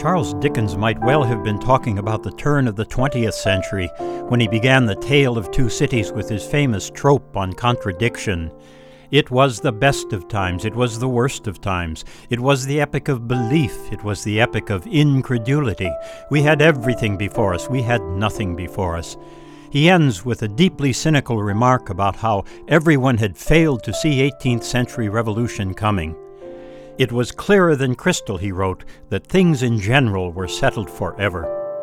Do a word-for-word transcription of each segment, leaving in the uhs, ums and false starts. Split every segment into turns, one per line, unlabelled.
Charles Dickens might well have been talking about the turn of the twentieth century when he began The Tale of Two Cities with his famous trope on contradiction. It was the best of times, it was the worst of times, it was the epic of belief, it was the epic of incredulity. We had everything before us, we had nothing before us. He ends with a deeply cynical remark about how everyone had failed to see eighteenth century revolution coming. It was clearer than crystal, he wrote, that things in general were settled forever.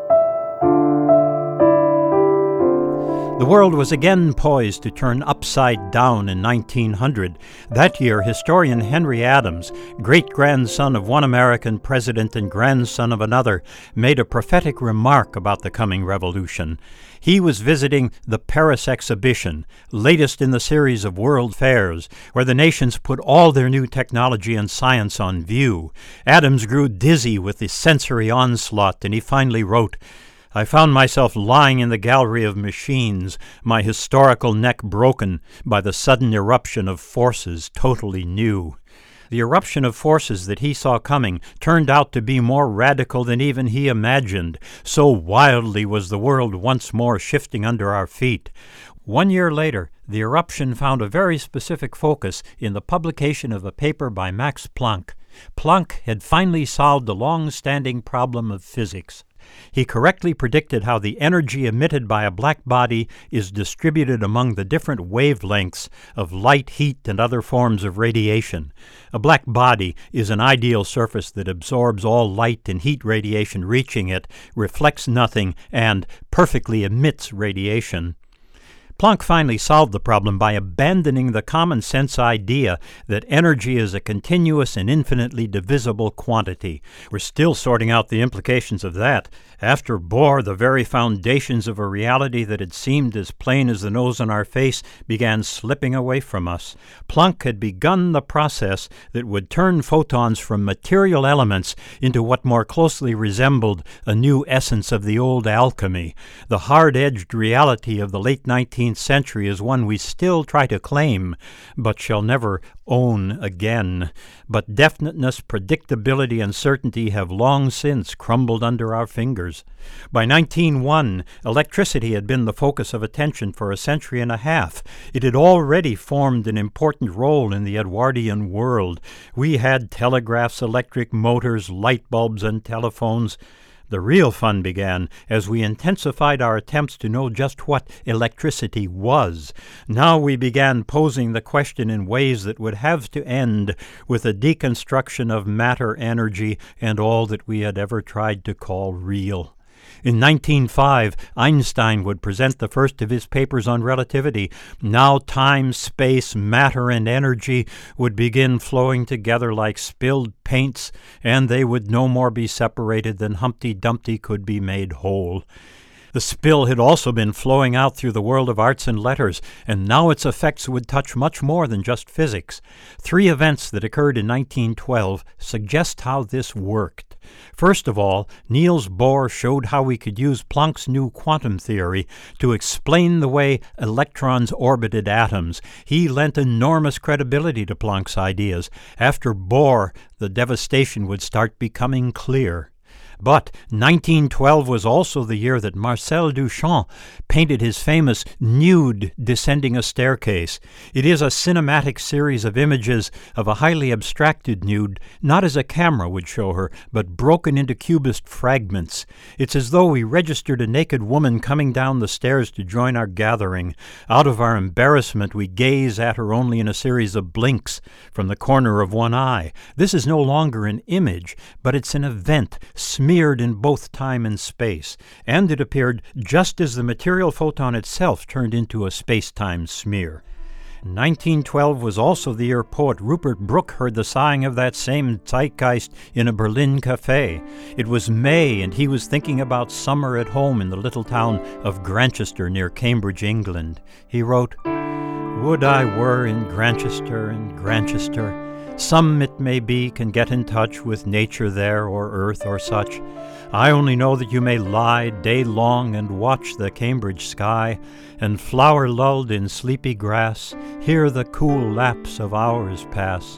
The world was again poised to turn upside down in nineteen hundred. That year, historian Henry Adams, great-grandson of one American president and grandson of another, made a prophetic remark about the coming revolution. He was visiting the Paris Exhibition, latest in the series of world fairs, where the nations put all their new technology and science on view. Adams grew dizzy with the sensory onslaught, and he finally wrote, "I found myself lying in the gallery of machines, my historical neck broken by the sudden eruption of forces totally new." The eruption of forces that he saw coming turned out to be more radical than even he imagined. So wildly was the world once more shifting under our feet. One year later, the eruption found a very specific focus in the publication of a paper by Max Planck. Planck had finally solved the long-standing problem of physics. He correctly predicted how the energy emitted by a black body is distributed among the different wavelengths of light, heat, and other forms of radiation. A black body is an ideal surface that absorbs all light and heat radiation reaching it, reflects nothing, and perfectly emits radiation. Planck finally solved the problem by abandoning the common sense idea that energy is a continuous and infinitely divisible quantity. We're still sorting out the implications of that. After Bohr, the very foundations of a reality that had seemed as plain as the nose on our face began slipping away from us. Planck had begun the process that would turn photons from material elements into what more closely resembled a new essence of the old alchemy. The hard-edged reality of the late nineteenth century is one we still try to claim, but shall never own again. But definiteness, predictability, and certainty have long since crumbled under our fingers. By nineteen oh one, electricity had been the focus of attention for a century and a half. It had already formed an important role in the Edwardian world. We had telegraphs, electric motors, light bulbs, and telephones. The real fun began as we intensified our attempts to know just what electricity was. Now we began posing the question in ways that would have to end with a deconstruction of matter, energy, and all that we had ever tried to call real. In nineteen oh five, Einstein would present the first of his papers on relativity. Now time, space, matter, and energy would begin flowing together like spilled paints, and they would no more be separated than Humpty Dumpty could be made whole. The spill had also been flowing out through the world of arts and letters, and now its effects would touch much more than just physics. Three events that occurred in nineteen twelve suggest how this worked. First of all, Niels Bohr showed how we could use Planck's new quantum theory to explain the way electrons orbited atoms. He lent enormous credibility to Planck's ideas. After Bohr, the devastation would start becoming clear. But nineteen twelve was also the year that Marcel Duchamp painted his famous Nude descending a staircase. It is a cinematic series of images of a highly abstracted nude, not as a camera would show her, but broken into cubist fragments. It's as though we registered a naked woman coming down the stairs to join our gathering. Out of our embarrassment, we gaze at her only in a series of blinks from the corner of one eye. This is no longer an image, but it's an event, smeared in both time and space, and it appeared just as the material photon itself turned into a space-time smear. nineteen twelve was also the year poet Rupert Brooke heard the sighing of that same zeitgeist in a Berlin cafe. It was May, and he was thinking about summer at home in the little town of Grantchester near Cambridge, England. He wrote, "Would I were in Grantchester, in Grantchester. Some, it may be, can get in touch with nature there, or earth, or such. I only know that you may lie day long and watch the Cambridge sky, and flower lulled in sleepy grass, hear the cool lapse of hours pass,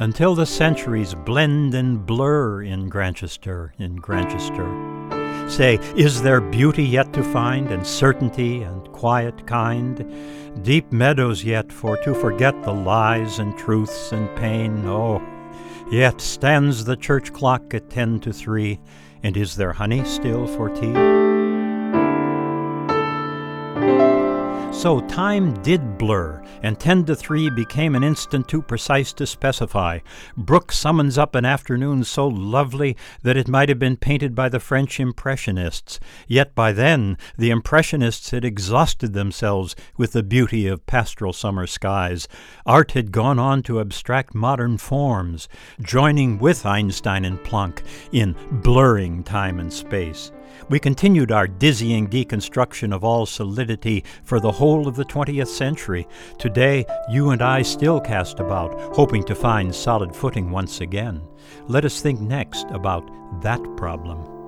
until the centuries blend and blur in Grantchester, in Grantchester. Say, is there beauty yet to find, and certainty and quiet kind? Deep meadows yet for to forget the lies and truths and pain? Oh, yet stands the church clock at ten to three, and is there honey still for tea? So time did blur, and ten to three became an instant too precise to specify. Brooke summons up an afternoon so lovely that it might have been painted by the French Impressionists. Yet by then, the Impressionists had exhausted themselves with the beauty of pastoral summer skies. Art had gone on to abstract modern forms, joining with Einstein and Planck in blurring time and space. We continued our dizzying deconstruction of all solidity for the whole of the twentieth century. Today, you and I still cast about, hoping to find solid footing once again. Let us think next about that problem.